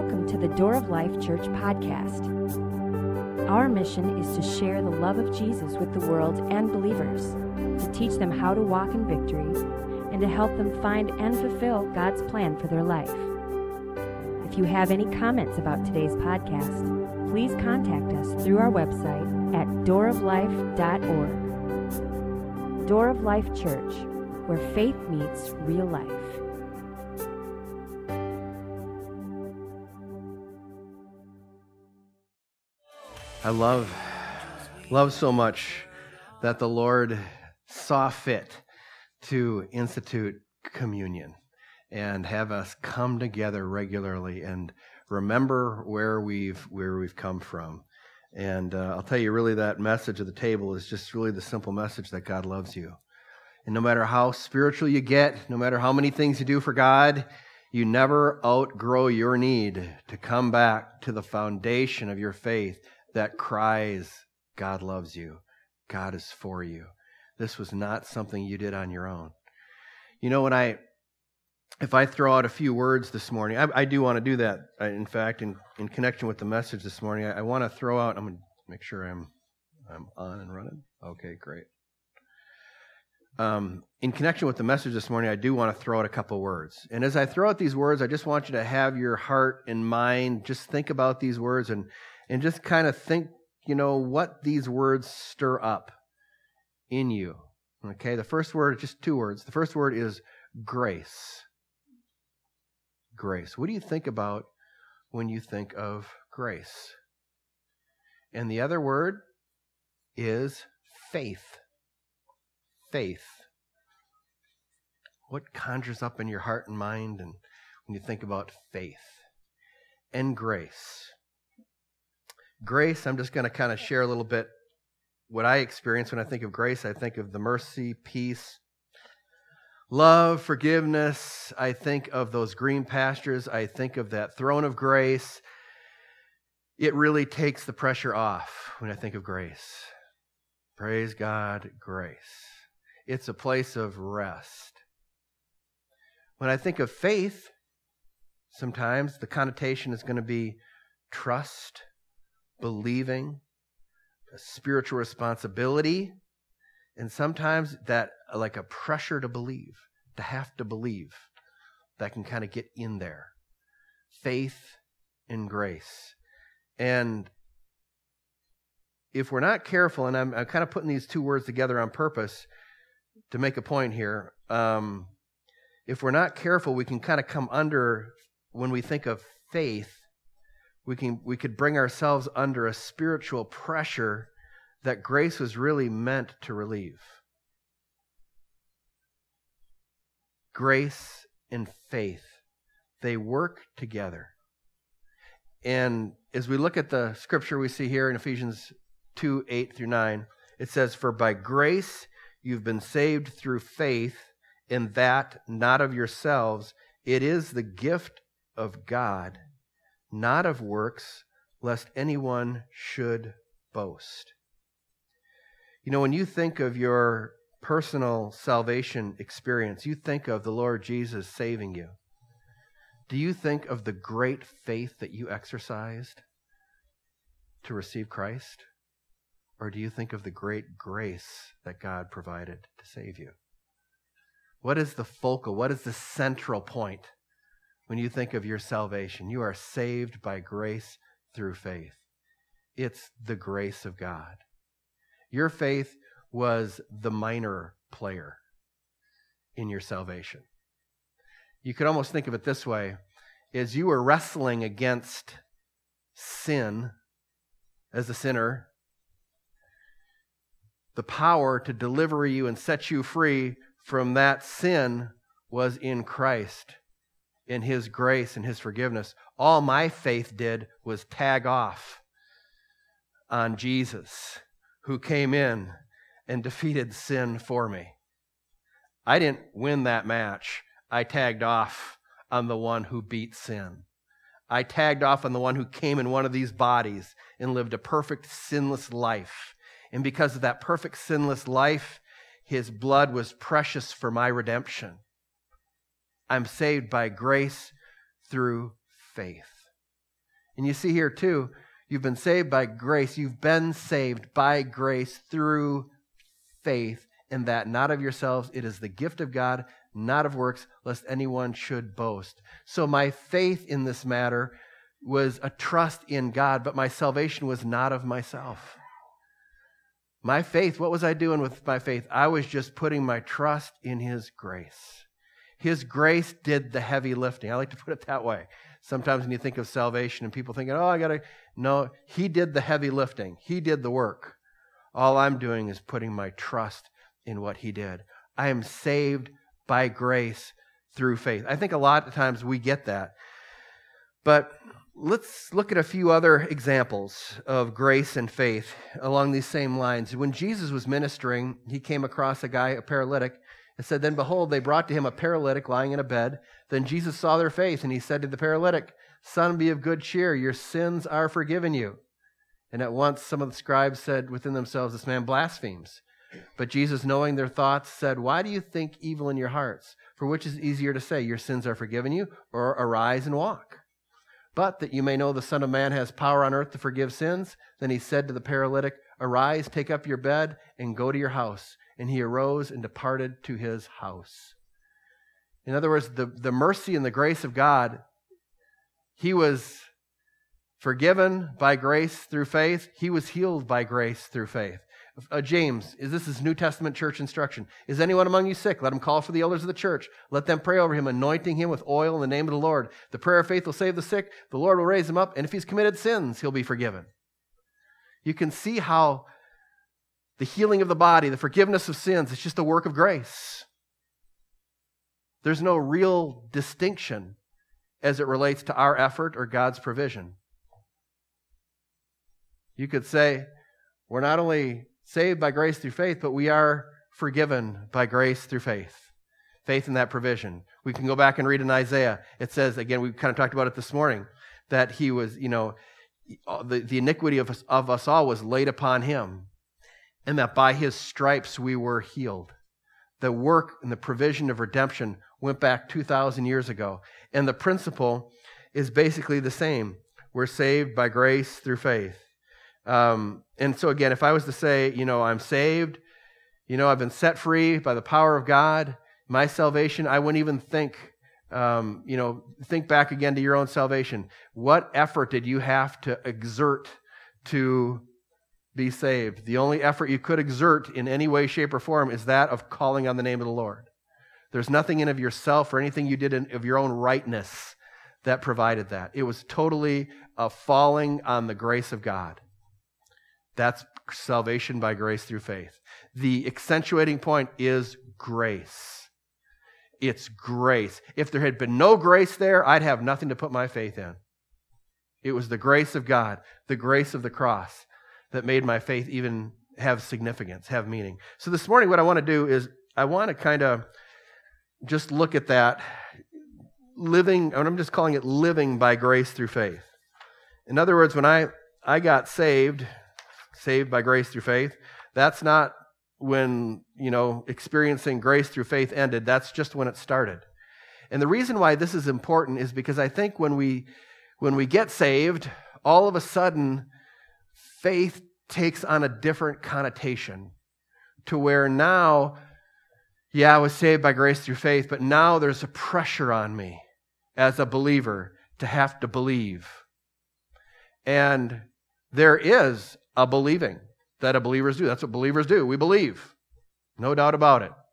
welcome to the Door of Life Church podcast. Our mission is to share the love of Jesus with the world and believers, to teach them how to walk in victory, and to help them find and fulfill God's plan for their life. If you have any comments about today's podcast, please contact us through our website at dooroflife.org. Door of Life Church, where faith meets real life. I love so much that the Lord saw fit to institute communion and have us come together regularly and remember where we've come from. And I'll tell you, really, that message of the table is just really the simple message that God loves you. And no matter how spiritual you get, no matter how many things you do for God, you never outgrow your need to come back to the foundation of your faith that cries, God loves you. God is for you. This was not something you did on your own. You know, if I throw out a few words this morning, I do want to do that. In fact, in connection with the message this morning, I want to throw out, I'm going to make sure I'm on and running. Okay, great. In connection with the message this morning, I do want to throw out a couple words. And as I throw out these words, I just want you to have your heart and mind, just think about these words and just kind of think, you know, what these words stir up in you. Okay, the first word, just two words. The first word is grace. Grace. What do you think about when you think of grace? And the other word is faith. Faith. What conjures up in your heart and mind and when you think about faith? And grace. Grace, I'm just going to kind of share a little bit what I experience when I think of grace. I think of the mercy, peace, love, forgiveness. I think of those green pastures. I think of that throne of grace. It really takes the pressure off when I think of grace. Praise God, grace. It's a place of rest. When I think of faith, sometimes the connotation is going to be trust, believing, a spiritual responsibility, and sometimes that like a pressure to believe, to have to believe, that can kind of get in there. Faith and grace. And if we're not careful, and I'm kind of putting these two words together on purpose to make a point here, if we're not careful, we can kind of come under, when we think of faith, we could bring ourselves under a spiritual pressure that grace was really meant to relieve. Grace and faith, they work together. And as we look at the scripture we see here in Ephesians 2:8-9, it says, "For by grace you've been saved through faith, and that not of yourselves. It is the gift of God, not of works, lest anyone should boast." You know, when you think of your personal salvation experience, you think of the Lord Jesus saving you. Do you think of the great faith that you exercised to receive Christ? Or do you think of the great grace that God provided to save you? What is the focal, what is the central point when you think of your salvation? You are saved by grace through faith. It's the grace of God. Your faith was the minor player in your salvation. You could almost think of it this way, as you were wrestling against sin as a sinner, the power to deliver you and set you free from that sin was in Christ, in His grace and His forgiveness. All my faith did was tag off on Jesus, who came in and defeated sin for me. I didn't win that match. I tagged off on the one who beat sin. I tagged off on the one who came in one of these bodies and lived a perfect, sinless life. And because of that perfect, sinless life, His blood was precious for my redemption. I'm saved by grace through faith. And you see here too, you've been saved by grace. You've been saved by grace through faith, and that not of yourselves. It is the gift of God, not of works, lest anyone should boast. So my faith in this matter was a trust in God, but my salvation was not of myself. My faith, what was I doing with my faith? I was just putting my trust in His grace. His grace did the heavy lifting. I like to put it that way. Sometimes when you think of salvation and people thinking, no, He did the heavy lifting. He did the work. All I'm doing is putting my trust in what He did. I am saved by grace through faith. I think a lot of times we get that. But let's look at a few other examples of grace and faith along these same lines. When Jesus was ministering, He came across a guy, a paralytic, and said, "Then behold, they brought to Him a paralytic lying in a bed. Then Jesus saw their faith, and He said to the paralytic, 'Son, be of good cheer, your sins are forgiven you.' And at once some of the scribes said within themselves, 'This man blasphemes.' But Jesus, knowing their thoughts, said, 'Why do you think evil in your hearts? For which is easier to say, your sins are forgiven you, or arise and walk? But that you may know the Son of Man has power on earth to forgive sins.' Then He said to the paralytic, 'Arise, take up your bed, and go to your house.' And he arose and departed to his house." In other words, the mercy and the grace of God, he was forgiven by grace through faith. He was healed by grace through faith. James, this is New Testament church instruction. "Is anyone among you sick? Let him call for the elders of the church. Let them pray over him, anointing him with oil in the name of the Lord. The prayer of faith will save the sick. The Lord will raise him up. And if he's committed sins, he'll be forgiven." You can see how the healing of the body, the forgiveness of sins, it's just a work of grace. There's no real distinction as it relates to our effort or God's provision. You could say, we're not only saved by grace through faith, but we are forgiven by grace through faith. Faith in that provision. We can go back and read in Isaiah. It says, again, we kind of talked about it this morning, that He was, the iniquity of us all was laid upon Him, and that by His stripes we were healed. The work and the provision of redemption went back 2,000 years ago. And the principle is basically the same. We're saved by grace through faith. And so again, if I was to say, I'm saved, I've been set free by the power of God, my salvation, I wouldn't even think back again to your own salvation. What effort did you have to exert to be saved? The only effort you could exert in any way, shape, or form is that of calling on the name of the Lord. There's nothing in of yourself or anything you did of your own rightness that provided that. It was totally a falling on the grace of God. That's salvation by grace through faith. The accentuating point is grace. It's grace. If there had been no grace there, I'd have nothing to put my faith in. It was the grace of God, the grace of the cross, that made my faith even have significance, have meaning. So this morning what I want to do is I want to kind of just look at that living, and I'm just calling it living by grace through faith. In other words, when I got saved by grace through faith, that's not when, experiencing grace through faith ended. That's just when it started. And the reason why this is important is because I think when we get saved, all of a sudden, faith takes on a different connotation to where now, I was saved by grace through faith, but now there's a pressure on me as a believer to have to believe. And there is a believing that believers do. That's what believers do. We believe. No doubt about it.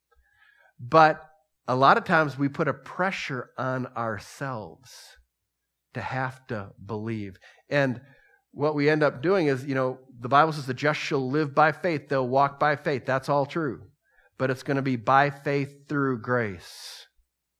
But a lot of times we put a pressure on ourselves to have to believe. And what we end up doing is, the Bible says the just shall live by faith. They'll walk by faith. That's all true. But it's going to be by faith through grace.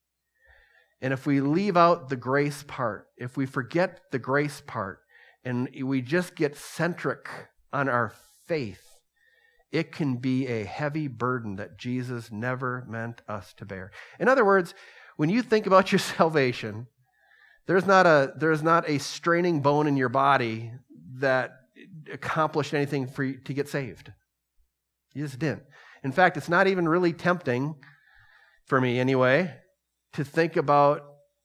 And if we leave out the grace part, if we forget the grace part, and we just get centric on our faith, it can be a heavy burden that Jesus never meant us to bear. In other words, when you think about your salvation, there's not a straining bone in your body that accomplished anything for you to get saved. You just didn't. In fact, it's not even really tempting, for me anyway, to think about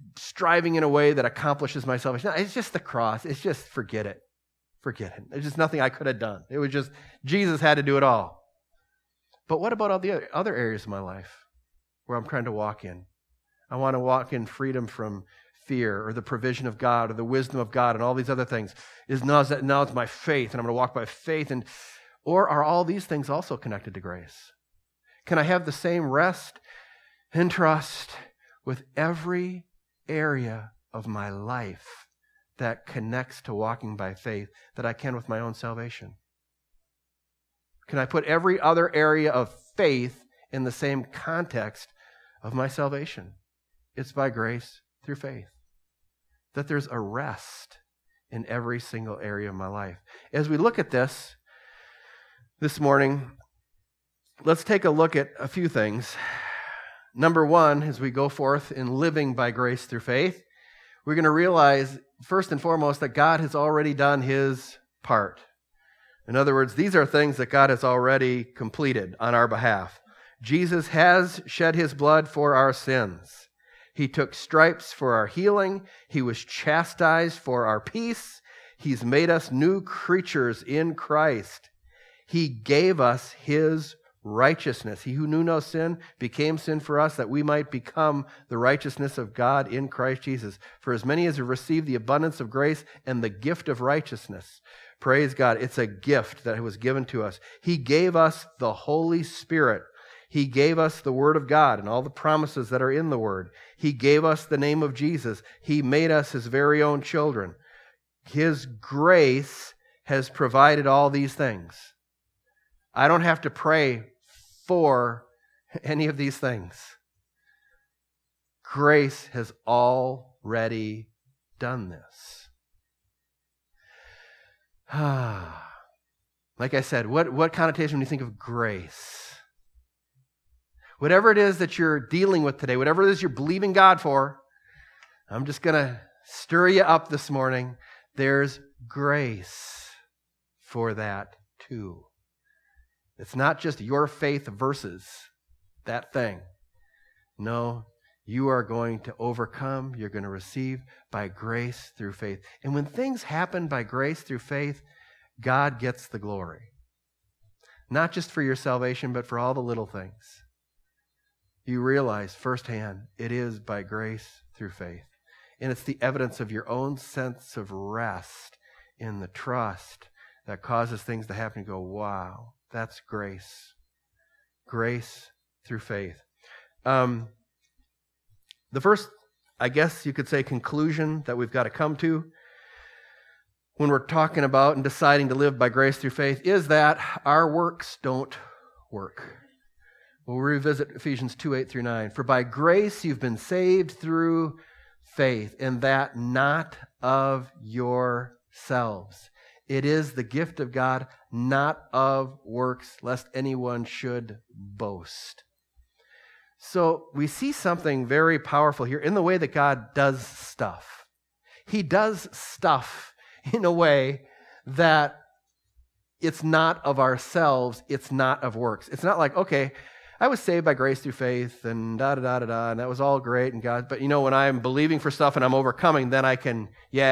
striving in a way that accomplishes my salvation. No, it's just the cross. It's just forget it. Forget it. There's just nothing I could have done. It was just Jesus had to do it all. But what about all the other areas of my life where I'm trying to walk in? I want to walk in freedom from fear or the provision of God or the wisdom of God and all these other things. Now it's my faith and I'm going to walk by faith. Or are all these things also connected to grace? Can I have the same rest and trust with every area of my life that connects to walking by faith that I can with my own salvation? Can I put every other area of faith in the same context of my salvation? It's by grace through faith. That there's a rest in every single area of my life. As we look at this morning, let's take a look at a few things. Number one, as we go forth in living by grace through faith, we're going to realize, first and foremost, that God has already done His part. In other words, these are things that God has already completed on our behalf. Jesus has shed His blood for our sins. He took stripes for our healing. He was chastised for our peace. He's made us new creatures in Christ. He gave us His righteousness. He who knew no sin became sin for us, that we might become the righteousness of God in Christ Jesus. For as many as have received the abundance of grace and the gift of righteousness, praise God, it's a gift that was given to us. He gave us the Holy Spirit. He gave us the Word of God and all the promises that are in the Word. He gave us the name of Jesus. He made us His very own children. His grace has provided all these things. I don't have to pray for any of these things. Grace has already done this. Like I said, what connotation when you think of grace? Whatever it is that you're dealing with today, whatever it is you're believing God for, I'm just going to stir you up this morning. There's grace for that too. It's not just your faith versus that thing. No, you are going to overcome. You're going to receive by grace through faith. And when things happen by grace through faith, God gets the glory. Not just for your salvation, but for all the little things. You realize firsthand it is by grace through faith. And it's the evidence of your own sense of rest in the trust that causes things to happen. You go, wow, that's grace. Grace through faith. The first, I guess you could say, conclusion that we've got to come to when we're talking about and deciding to live by grace through faith is that our works don't work. We'll revisit Ephesians 2:8-9. For by grace you've been saved through faith, and that not of yourselves. It is the gift of God, not of works, lest anyone should boast. So we see something very powerful here in the way that God does stuff. He does stuff in a way that it's not of ourselves, it's not of works. It's not like, okay, I was saved by grace through faith and da-da-da-da-da, and that was all great, and God, but when I'm believing for stuff and I'm overcoming, then I can,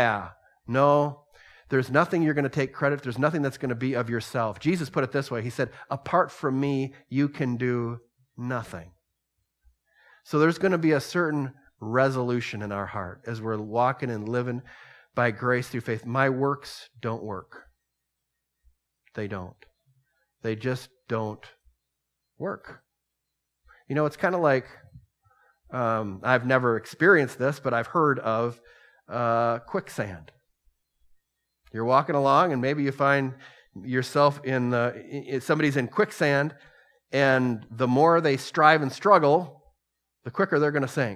no, there's nothing you're going to take credit, there's nothing that's going to be of yourself. Jesus put it this way, He said, apart from me, you can do nothing. So there's going to be a certain resolution in our heart as we're walking and living by grace through faith. My works don't work. They don't. They just don't work. It's kind of like, I've never experienced this, but I've heard of quicksand. You're walking along and maybe you find yourself somebody's in quicksand, and the more they strive and struggle, the quicker they're going to sink.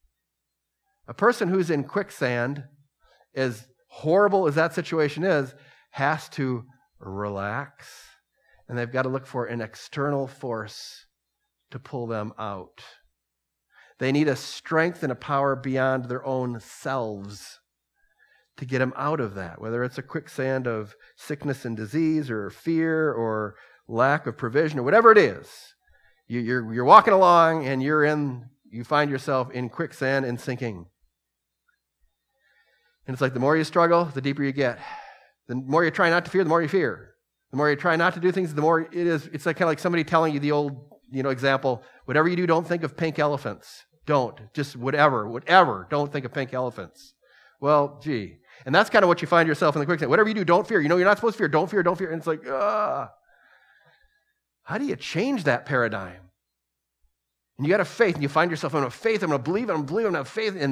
A person who's in quicksand, as horrible as that situation is, has to relax, and they've got to look for an external force to pull them out. They need a strength and a power beyond their own selves to get them out of that, whether it's a quicksand of sickness and disease or fear or lack of provision or whatever it is. You're walking along and you find yourself in quicksand and sinking. And it's like the more you struggle, the deeper you get. The more you try not to fear, the more you fear. The more you try not to do things, the more it's like kind of like somebody telling you the old, example, whatever you do, don't think of pink elephants. Don't. Just whatever. Don't think of pink elephants. Well, gee. And that's kind of what you find yourself in the quicksand. Whatever you do, don't fear. You're not supposed to fear. Don't fear, don't fear. And it's like, how do you change that paradigm? And you got a faith, and you find yourself, I'm going to have faith, I'm going to believe, I'm going to have faith. And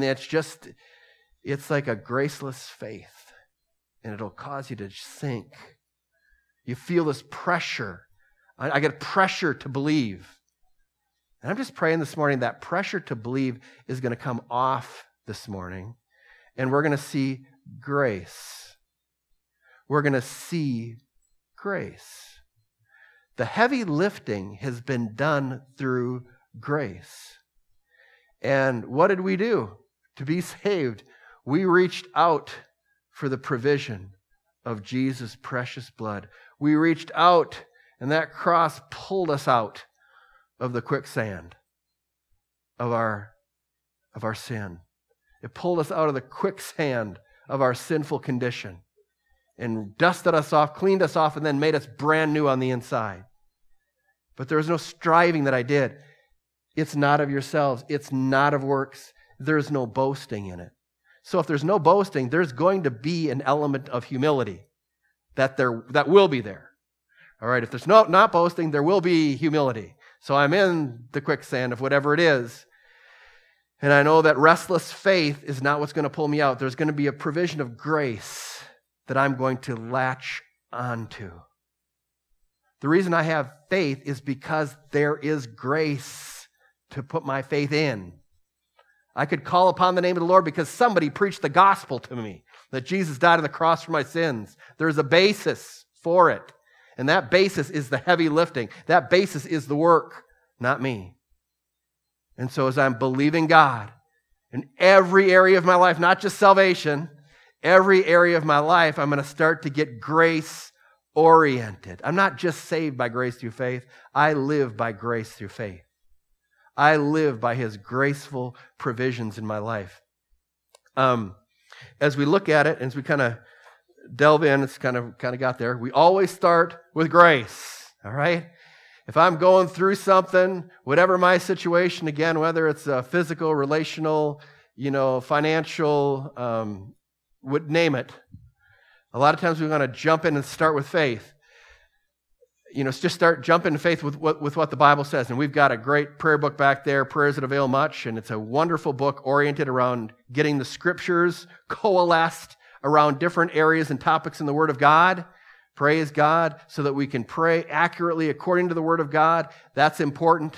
it's like a graceless faith. And it'll cause you to sink. You feel this pressure. I get pressure to believe. And I'm just praying this morning that pressure to believe is going to come off this morning. And we're going to see grace. We're going to see grace. The heavy lifting has been done through grace. And what did we do to be saved? We reached out for the provision of Jesus' precious blood. We reached out, and that cross pulled us out of the quicksand of our sin. It pulled us out of the quicksand of our sinful condition and dusted us off, cleaned us off, and then made us brand new on the inside. But there was no striving that I did. It's not of yourselves. It's not of works. There's no boasting in it. So if there's no boasting, there's going to be an element of humility that will be there. All right, if there's not boasting, there will be humility. So I'm in the quicksand of whatever it is. And I know that restless faith is not what's going to pull me out. There's going to be a provision of grace that I'm going to latch onto. The reason I have faith is because there is grace to put my faith in. I could call upon the name of the Lord because somebody preached the gospel to me, that Jesus died on the cross for my sins. There's a basis for it. And that basis is the heavy lifting. That basis is the work, not me. And so as I'm believing God in every area of my life, not just salvation, every area of my life, I'm going to start to get grace-oriented. I'm not just saved by grace through faith. I live by grace through faith. I live by His graceful provisions in my life. As we look at it, as we kind of delve in, it's kind of got there. We always start with grace, all right? If I'm going through something, whatever my situation, again, whether it's physical, relational, financial, name it. A lot of times we want to jump in and start with faith. Just jump into faith with what the Bible says. And we've got a great prayer book back there, Prayers That Avail Much, and it's a wonderful book oriented around getting the scriptures coalesced around different areas and topics in the Word of God. Praise God so that we can pray accurately according to the Word of God. That's important.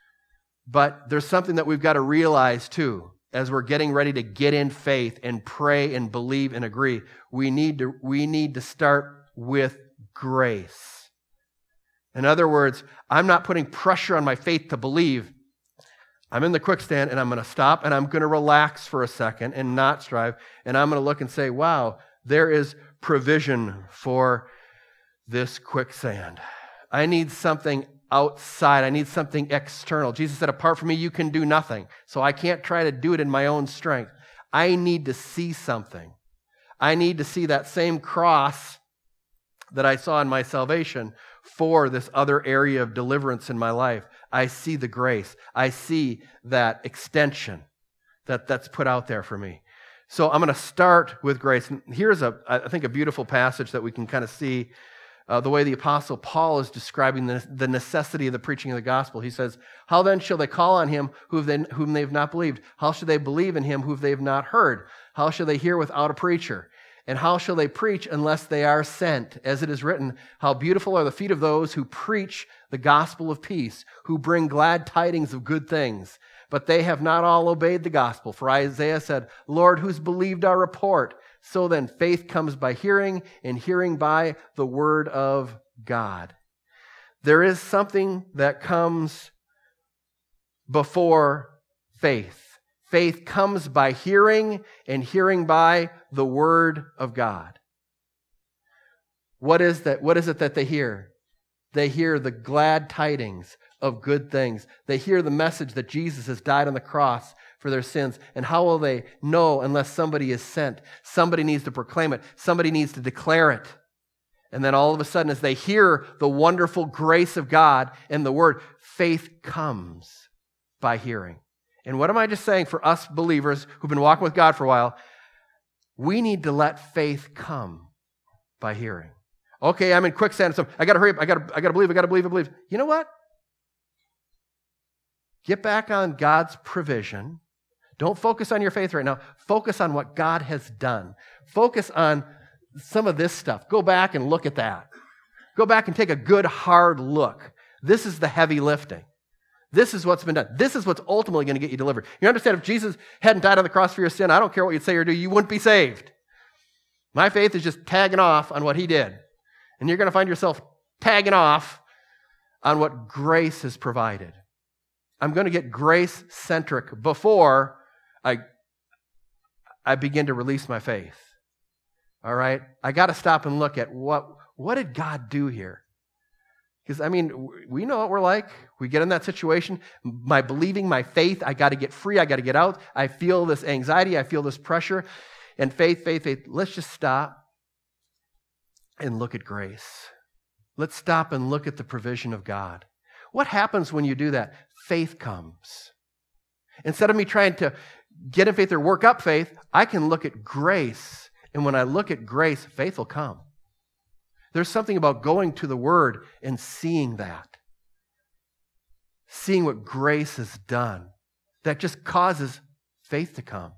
But there's something that we've got to realize too, as we're getting ready to get in faith and pray and believe and agree. We need to start with grace. In other words, I'm not putting pressure on my faith to believe. I'm in the quicksand and I'm going to stop and I'm going to relax for a second and not strive. And I'm going to look and say, wow, there is provision for this quicksand. I need something outside. I need something external. Jesus said, apart from me, you can do nothing. So I can't try to do it in my own strength. I need to see something. I need to see that same cross that I saw in my salvation for this other area of deliverance in my life. I see the grace. I see that extension that's put out there for me. So I'm going to start with grace. And here's, I think, a beautiful passage that we can kind of see the way the Apostle Paul is describing the necessity of the preaching of the gospel. He says, how then shall they call on him whom they have not believed? How shall they believe in him whom they have not heard? How shall they hear without a preacher? And how shall they preach unless they are sent? As it is written, how beautiful are the feet of those who preach the gospel of peace, who bring glad tidings of good things. But they have not all obeyed the gospel. For Isaiah said, Lord, who's believed our report? So then faith comes by hearing, and hearing by the word of God. There is something that comes before faith. Faith comes by hearing, and hearing by the Word of God. What is that? What is it that they hear? They hear the glad tidings of good things. They hear the message that Jesus has died on the cross for their sins. And how will they know unless somebody is sent? Somebody needs to proclaim it. Somebody needs to declare it. And then all of a sudden, as they hear the wonderful grace of God and the word, faith comes by hearing. And what am I just saying for us believers who've been walking with God for a while? We need to let faith come by hearing. Okay, I'm in quicksand. So I got to hurry up. I got to believe. You know what? Get back on God's provision. Don't focus on your faith right now. Focus on what God has done. Focus on some of this stuff. Go back and look at that. Go back and take a good hard look. This is the heavy lifting. This is what's been done. This is what's ultimately going to get you delivered. You understand, if Jesus hadn't died on the cross for your sin, I don't care what you'd say or do, you wouldn't be saved. My faith is just tagging off on what he did. And you're going to find yourself tagging off on what grace has provided. I'm going to get grace-centric before I begin to release my faith. All right? I got to stop and look at what did God do here? Because, we know what we're like. We get in that situation. My believing, my faith, I got to get free. I got to get out. I feel this anxiety. I feel this pressure. And faith. Let's just stop and look at grace. Let's stop and look at the provision of God. What happens when you do that? Faith comes. Instead of me trying to get in faith or work up faith, I can look at grace. And when I look at grace, faith will come. There's something about going to the Word and seeing that. Seeing what grace has done. That just causes faith to come.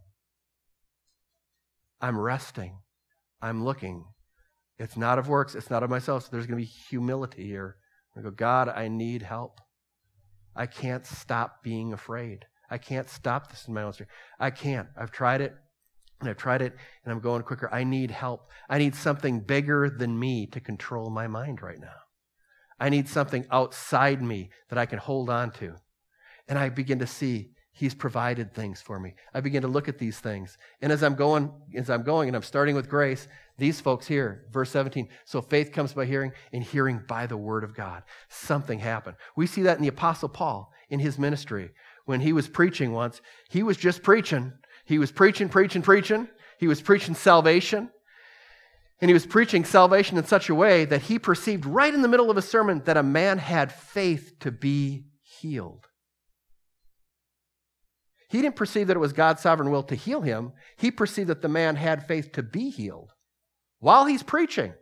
I'm resting. I'm looking. It's not of works. It's not of myself. So there's going to be humility here. I go, God, I need help. I can't stop being afraid. I can't stop this in my own strength. I can't. I've tried it. And I'm going quicker. I need help. I need something bigger than me to control my mind right now. I need something outside me that I can hold on to. And I begin to see He's provided things for me. I begin to look at these things. And as I'm going, and I'm starting with grace, these folks here, verse 17, so faith comes by hearing, and hearing by the word of God. Something happened. We see that in the Apostle Paul in his ministry. When he was preaching once, he was just preaching. He was preaching. He was preaching salvation. And he was preaching salvation in such a way that he perceived right in the middle of a sermon that a man had faith to be healed. He didn't perceive that it was God's sovereign will to heal him. He perceived that the man had faith to be healed while he's preaching.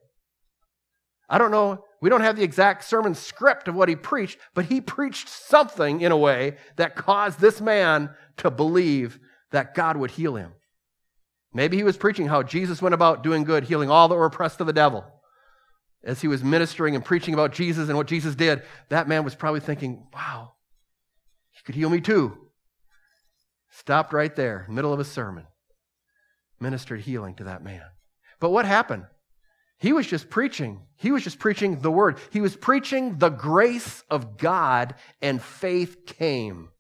I don't know, we don't have the exact sermon script of what he preached, but he preached something in a way that caused this man to believe that God would heal him. Maybe he was preaching how Jesus went about doing good, healing all that were oppressed of the devil. As he was ministering and preaching about Jesus and what Jesus did, that man was probably thinking, wow, he could heal me too. Stopped right there, middle of a sermon. Ministered healing to that man. But what happened? He was just preaching. He was just preaching the word. He was preaching the grace of God, and faith came.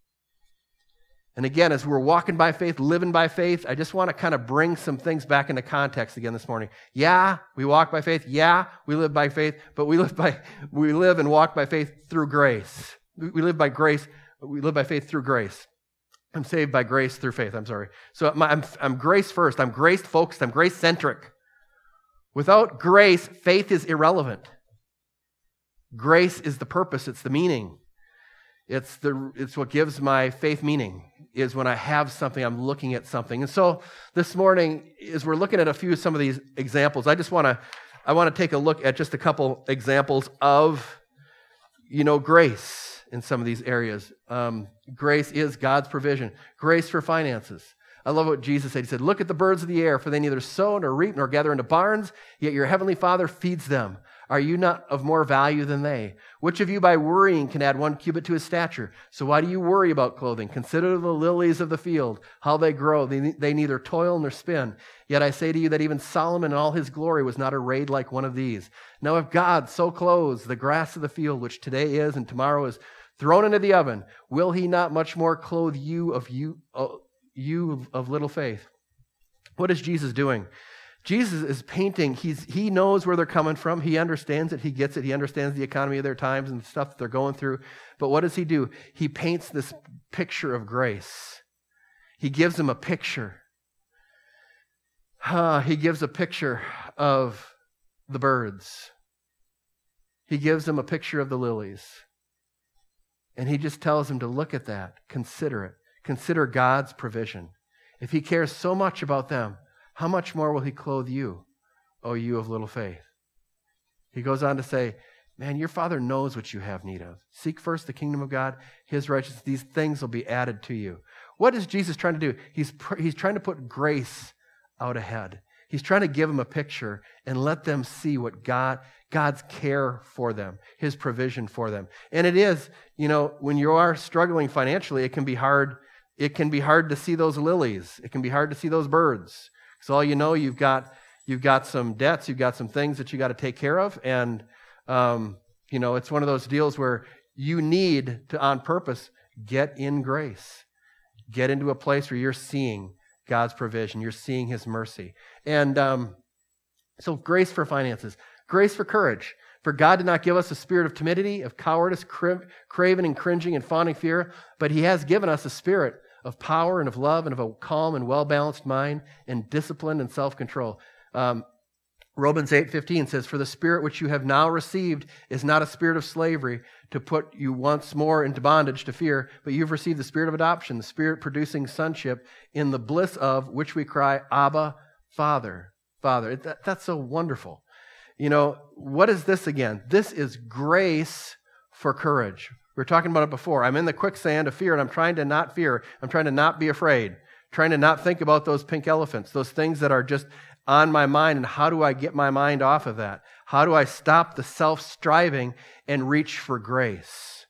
And again, as we're walking by faith, living by faith, I just want to kind of bring some things back into context again this morning. Yeah, we walk by faith. Yeah, we live by faith, but we live and walk by faith through grace. We live by grace. We live by faith through grace. I'm saved by grace through faith. I'm sorry. So I'm grace first. I'm grace focused. I'm grace centric. Without grace, faith is irrelevant. Grace is the purpose. It's the meaning. It's what gives my faith meaning, is when I have something, I'm looking at something. And so this morning, as we're looking at some of these examples, I want to take a look at just a couple examples of, grace in some of these areas. Grace is God's provision. Grace for finances. I love what Jesus said. He said, look at the birds of the air, for they neither sow nor reap nor gather into barns, yet your heavenly Father feeds them. Are you not of more value than they? Which of you by worrying can add 1 cubit to his stature? So why do you worry about clothing? Consider the lilies of the field, how they grow. They neither toil nor spin. Yet I say to you that even Solomon in all his glory was not arrayed like one of these. Now if God so clothes the grass of the field, which today is and tomorrow is thrown into the oven, will he not much more clothe you of little faith? What is Jesus doing? Jesus is painting. He knows where they're coming from. He understands it. He gets it. He understands the economy of their times and the stuff that they're going through. But what does he do? He paints this picture of grace. He gives them a picture. He gives a picture of the birds. He gives them a picture of the lilies. And he just tells them to look at that, consider it. Consider God's provision. If he cares so much about them, how much more will he clothe you, O you of little faith? He goes on to say, man, your Father knows what you have need of. Seek first the kingdom of God, his righteousness. These things will be added to you. What is Jesus trying to do? He's trying to put grace out ahead. He's trying to give them a picture and let them see what God's care for them, his provision for them. And it is, when you are struggling financially, it can be hard. It can be hard to see those lilies. It can be hard to see those birds. So all you know, you've got some debts, you've got some things that you got to take care of, and it's one of those deals where you need to, on purpose, get in grace, get into a place where you're seeing God's provision, you're seeing his mercy. And so grace for finances, grace for courage. For God did not give us a spirit of timidity, of cowardice, craven and cringing and fawning fear, but he has given us a spirit of power and of love and of a calm and well-balanced mind and discipline and self-control. Romans 8:15 says, for the spirit which you have now received is not a spirit of slavery to put you once more into bondage to fear, but you've received the spirit of adoption, the spirit producing sonship, in the bliss of which we cry, Abba, Father. Father. That's so wonderful. What is this again? This is grace for courage. We were talking about it before. I'm in the quicksand of fear, and I'm trying to not fear. I'm trying to not be afraid. Trying to not think about those pink elephants, those things that are just on my mind, and how do I get my mind off of that? How do I stop the self-striving and reach for grace?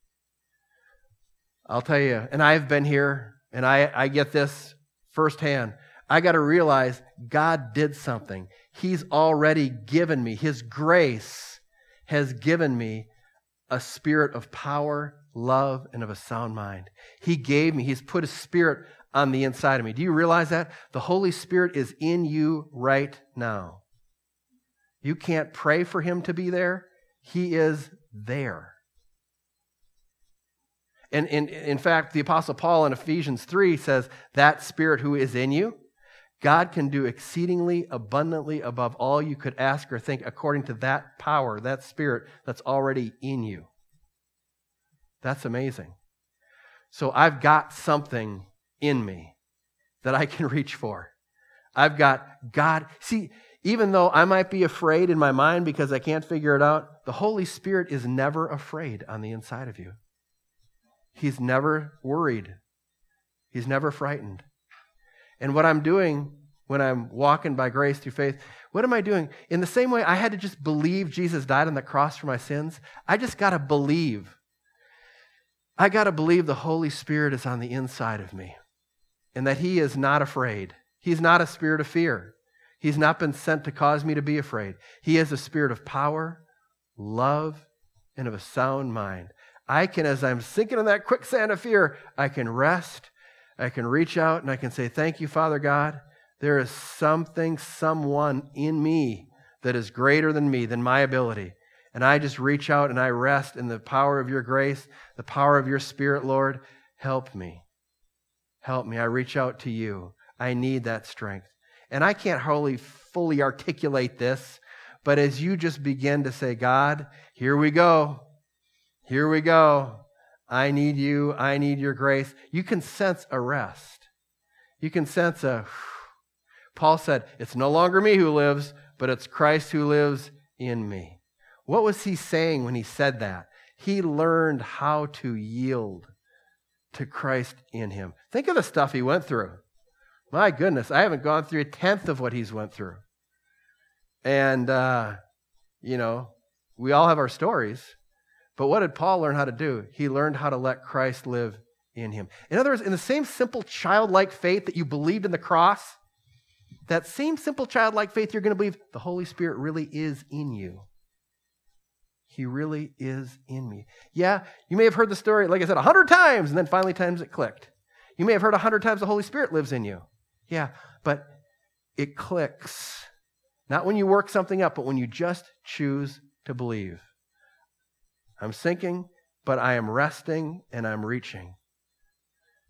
I'll tell you, and I've been here, and I get this firsthand. I got to realize God did something. He's already given me, his grace has given me a spirit of power, love, and of a sound mind. He's put his spirit on the inside of me. Do you realize that? The Holy Spirit is in you right now. You can't pray for him to be there. He is there. And in fact, the Apostle Paul in Ephesians 3 says, that spirit who is in you, God can do exceedingly abundantly above all you could ask or think according to that power, that spirit that's already in you. That's amazing. So I've got something in me that I can reach for. I've got God. See, even though I might be afraid in my mind because I can't figure it out, the Holy Spirit is never afraid on the inside of you. He's never worried. He's never frightened. And what I'm doing when I'm walking by grace through faith, what am I doing? In the same way I had to just believe Jesus died on the cross for my sins, I just got to believe. I got to believe the Holy Spirit is on the inside of me and that he is not afraid. He's not a spirit of fear. He's not been sent to cause me to be afraid. He is a spirit of power, love, and of a sound mind. I can, as I'm sinking in that quicksand of fear, I can rest, I can reach out, and I can say, thank you, Father God. There is someone in me that is greater than me, than my ability. And I just reach out and I rest in the power of your grace, the power of your Spirit, Lord. Help me. Help me. I reach out to you. I need that strength. And I can't fully articulate this, but as you just begin to say, God, here we go. Here we go. I need you. I need your grace. You can sense a rest. You can sense Paul said, it's no longer me who lives, but it's Christ who lives in me. What was he saying when he said that? He learned how to yield to Christ in him. Think of the stuff he went through. My goodness, I haven't gone through 1/10 of what he's went through. And, we all have our stories. But what did Paul learn how to do? He learned how to let Christ live in him. In other words, in the same simple childlike faith that you believed in the cross, that same simple childlike faith you're going to believe the Holy Spirit really is in you. He really is in me. Yeah, you may have heard the story, like I said, 100 times, and then finally times it clicked. You may have heard 100 times the Holy Spirit lives in you. Yeah, but it clicks. Not when you work something up, but when you just choose to believe. I'm sinking, but I am resting and I'm reaching.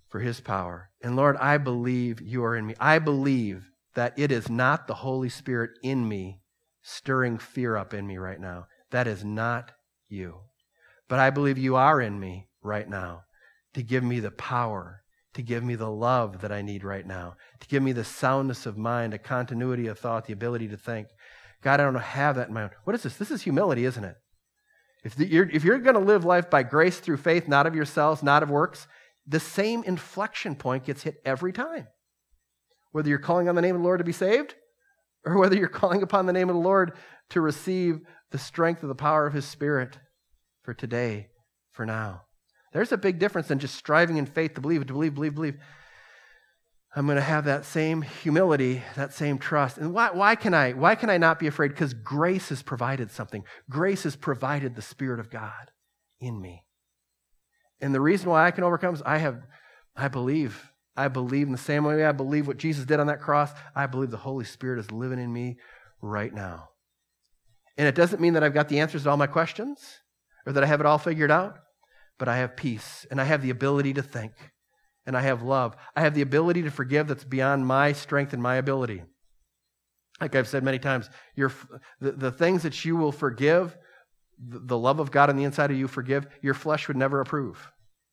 for his power. And Lord, I believe you are in me. I believe that it is not the Holy Spirit in me stirring fear up in me right now. That is not you. But I believe you are in me right now to give me the power, to give me the love that I need right now, to give me the soundness of mind, a continuity of thought, the ability to think. God, I don't have that in my own. What is this? This is humility, isn't it? If you're going to live life by grace through faith, not of yourselves, not of works, the same inflection point gets hit every time. Whether you're calling on the name of the Lord to be saved, or whether you're calling upon the name of the Lord to receive the strength of the power of his Spirit for today, for now. There's a big difference than just striving in faith to believe. I'm going to have that same humility, that same trust. And why can I not be afraid? Because grace has provided something. Grace has provided the Spirit of God in me. And the reason why I can overcome is I believe. I believe in the same way I believe what Jesus did on that cross. I believe the Holy Spirit is living in me right now. And it doesn't mean that I've got the answers to all my questions or that I have it all figured out, but I have peace and I have the ability to think and I have love. I have the ability to forgive that's beyond my strength and my ability. Like I've said many times, the things that you will forgive, the love of God on the inside of you forgive, your flesh would never approve.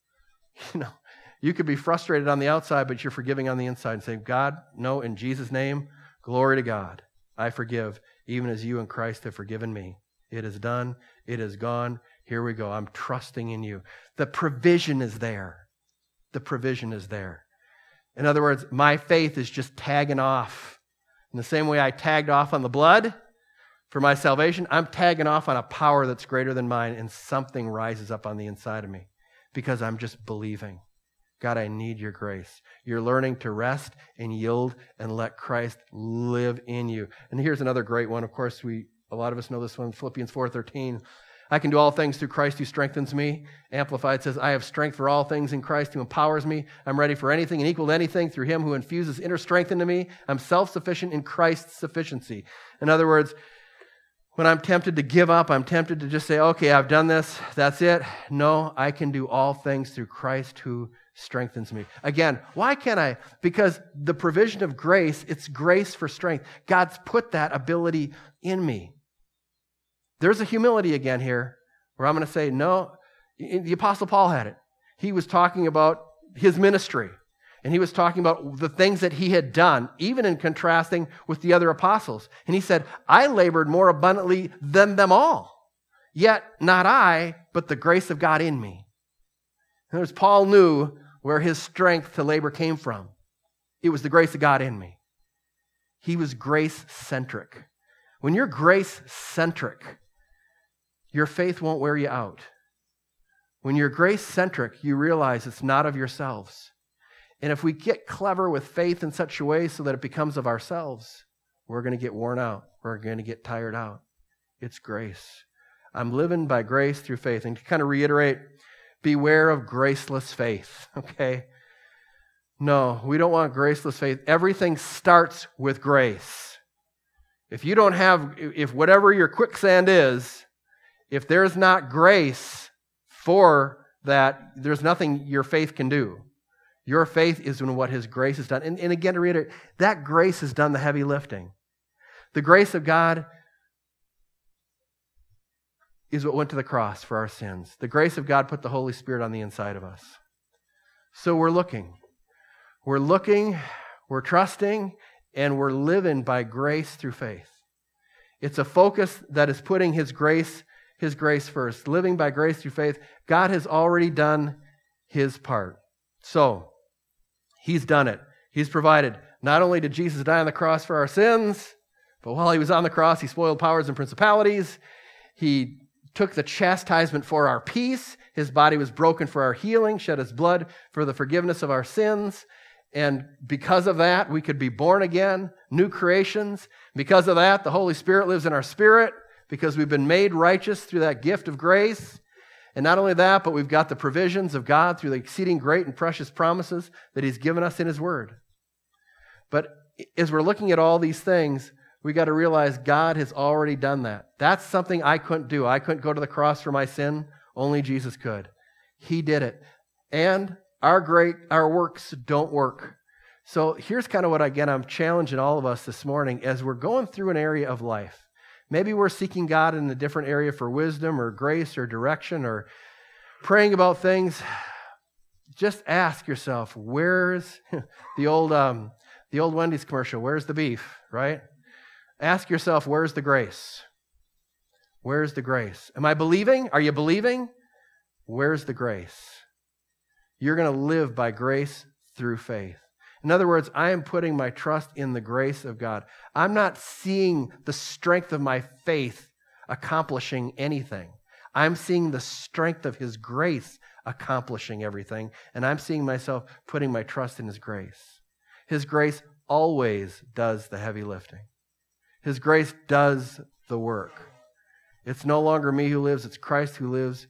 You could be frustrated on the outside, but you're forgiving on the inside and saying, God, no, in Jesus' name, glory to God. I forgive, even as you in Christ have forgiven me. It is done. It is gone. Here we go. I'm trusting in you. The provision is there. The provision is there. In other words, my faith is just tagging off. In the same way I tagged off on the blood for my salvation, I'm tagging off on a power that's greater than mine, and something rises up on the inside of me because I'm just believing. God, I need your grace. You're learning to rest and yield and let Christ live in you. And here's another great one. Of course, a lot of us know this one, Philippians 4:13. I can do all things through Christ who strengthens me. Amplified says, I have strength for all things in Christ who empowers me. I'm ready for anything and equal to anything through him who infuses inner strength into me. I'm self-sufficient in Christ's sufficiency. In other words, when I'm tempted to give up, I'm tempted to just say, okay, I've done this. That's it. No, I can do all things through Christ who strengthens me. Again, why can't I? Because the provision of grace, it's grace for strength. God's put that ability in me. There's a humility again here where I'm going to say, no, the Apostle Paul had it. He was talking about his ministry, and he was talking about the things that he had done, even in contrasting with the other apostles. And he said, I labored more abundantly than them all, yet not I, but the grace of God in me. In other words, Paul knew where his strength to labor came from. It was the grace of God in me. He was grace-centric. When you're grace-centric, your faith won't wear you out. When you're grace-centric, you realize it's not of yourselves. And if we get clever with faith in such a way so that it becomes of ourselves, we're going to get worn out. We're going to get tired out. It's grace. I'm living by grace through faith. And to kind of reiterate, beware of graceless faith, okay? No, we don't want graceless faith. Everything starts with grace. If whatever your quicksand is, if there's not grace for that, there's nothing your faith can do. Your faith is in what his grace has done. And again, to reiterate, that grace has done the heavy lifting. The grace of God is what went to the cross for our sins. The grace of God put the Holy Spirit on the inside of us. So we're looking. We're trusting, and we're living by grace through faith. It's a focus that is putting His grace first. Living by grace through faith. God has already done His part. So, He's done it. He's provided. Not only did Jesus die on the cross for our sins, but while He was on the cross, He spoiled powers and principalities. He took the chastisement for our peace. His body was broken for our healing, shed His blood for the forgiveness of our sins. And because of that, we could be born again, new creations. Because of that, the Holy Spirit lives in our spirit because we've been made righteous through that gift of grace. And not only that, but we've got the provisions of God through the exceeding great and precious promises that He's given us in His Word. But as we're looking at all these things, we got to realize God has already done that. That's something I couldn't do. I couldn't go to the cross for my sin. Only Jesus could. He did it. And our works don't work. So here's kind of what, again, I'm challenging all of us this morning as we're going through an area of life. Maybe we're seeking God in a different area for wisdom or grace or direction or praying about things. Just ask yourself, where's the old Wendy's commercial? Where's the beef, right? Ask yourself, where's the grace? Where's the grace? Am I believing? Are you believing? Where's the grace? You're going to live by grace through faith. In other words, I am putting my trust in the grace of God. I'm not seeing the strength of my faith accomplishing anything. I'm seeing the strength of His grace accomplishing everything, and I'm seeing myself putting my trust in His grace. His grace always does the heavy lifting. His grace does the work. It's no longer me who lives, it's Christ who lives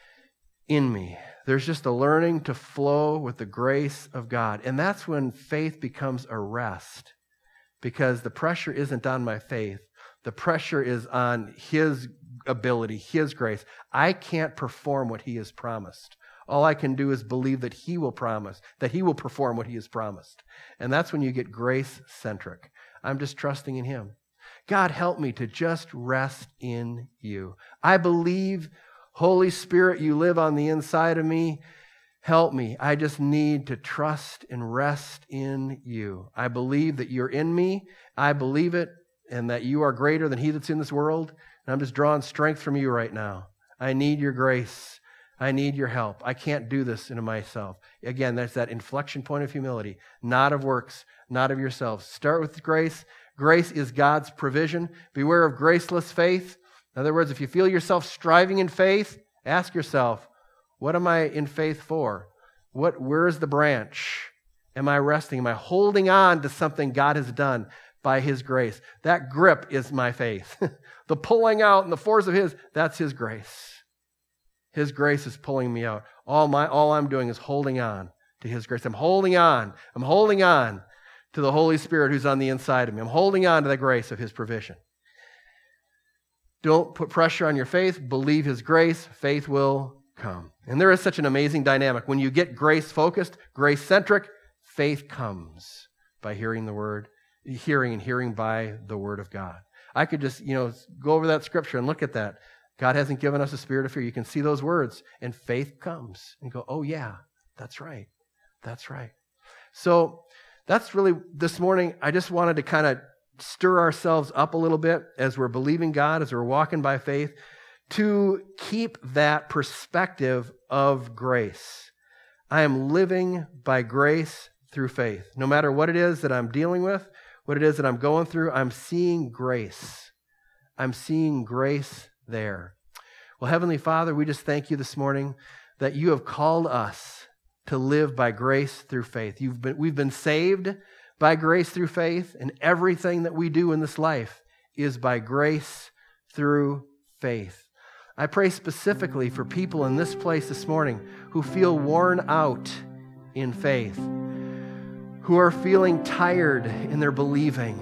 in me. There's just a learning to flow with the grace of God. And that's when faith becomes a rest, because the pressure isn't on my faith. The pressure is on His ability, His grace. I can't perform what He has promised. All I can do is believe that He will promise, that He will perform what He has promised. And that's when you get grace-centric. I'm just trusting in Him. God, help me to just rest in You. I believe, Holy Spirit, You live on the inside of me. Help me. I just need to trust and rest in You. I believe that You're in me. I believe it, and that You are greater than he that's in this world. And I'm just drawing strength from You right now. I need Your grace. I need Your help. I can't do this in myself. Again, that's that inflection point of humility, not of works, not of yourselves. Start with grace. Grace is God's provision. Beware of graceless faith. In other words, if you feel yourself striving in faith, ask yourself, what am I in faith for? Where is the branch? Am I resting? Am I holding on to something God has done by His grace? That grip is my faith. The pulling out and the force of His, that's His grace. His grace is pulling me out. All I'm doing is holding on to His grace. I'm holding on. I'm holding on to the Holy Spirit who's on the inside of me. I'm holding on to the grace of His provision. Don't put pressure on your faith. Believe His grace. Faith will come. And there is such an amazing dynamic. When you get grace-focused, grace-centric, faith comes by hearing the Word, hearing by the Word of God. I could just, go over that scripture and look at that. God hasn't given us a spirit of fear. You can see those words, and faith comes. And go, oh yeah, that's right. That's right. So that's really, this morning, I just wanted to kind of stir ourselves up a little bit as we're believing God, as we're walking by faith, to keep that perspective of grace. I am living by grace through faith. No matter what it is that I'm dealing with, what it is that I'm going through, I'm seeing grace. I'm seeing grace there. Well, Heavenly Father, we just thank You this morning that You have called us to live by grace through faith. We've been saved by grace through faith, and everything that we do in this life is by grace through faith. I pray specifically for people in this place this morning who feel worn out in faith, who are feeling tired in their believing.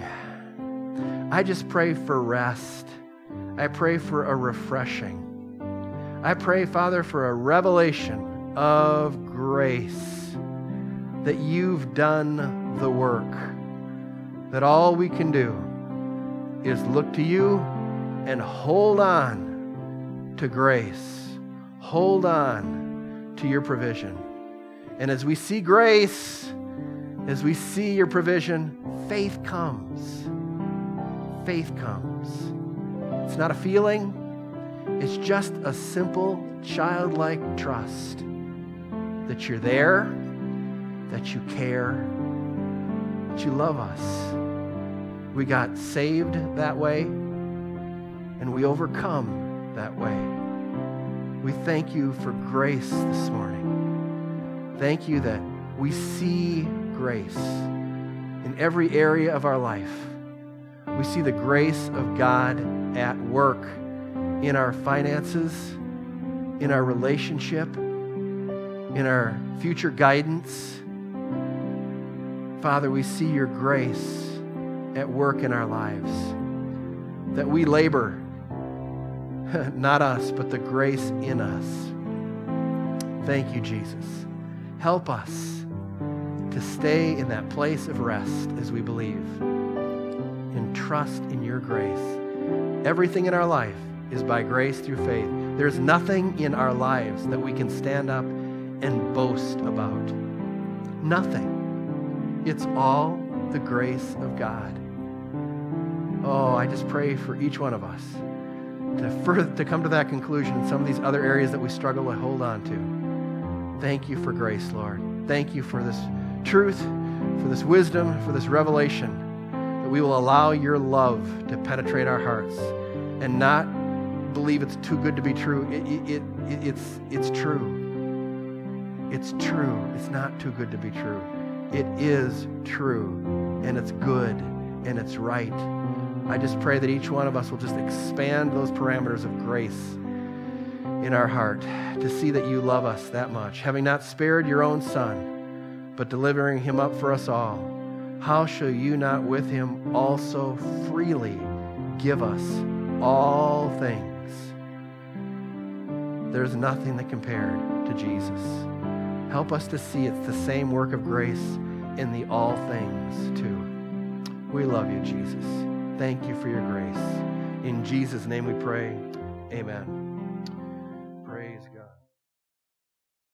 I just pray for rest. I pray for a refreshing. I pray, Father, for a revelation of grace, that You've done the work, that all we can do is look to You and hold on to grace. Hold on to Your provision. And as we see grace, as we see Your provision, faith comes. Faith comes. It's not a feeling. It's just a simple, childlike trust that You're there, that You care, that You love us. We got saved that way, and we overcome that way. We thank You for grace this morning. Thank You that we see grace in every area of our life. We see the grace of God at work in our finances, in our relationship, in our future guidance. Father, we see Your grace at work in our lives, that we labor, not us, but the grace in us. Thank You, Jesus. Help us to stay in that place of rest as we believe and trust in your grace. Everything in our life is by grace through faith. There's nothing in our lives that we can stand up and boast about. Nothing. It's all the grace of God. Oh, I just pray for each one of us to come to that conclusion in some of these other areas that we struggle to hold on to. Thank you for grace, Lord. Thank you for this truth, for this wisdom, for this revelation, that we will allow your love to penetrate our hearts and not believe it's too good to be true. It's true. It's true. It's not too good to be true. It is true, and it's good, and it's right. I just pray that each one of us will just expand those parameters of grace in our heart to see that you love us that much, having not spared your own Son, but delivering him up for us all. How shall you not with him also freely give us all things? There's nothing that compared to Jesus. Help us to see it's the same work of grace in the all things too. We love you, Jesus. Thank you for your grace. In Jesus' name we pray. Amen.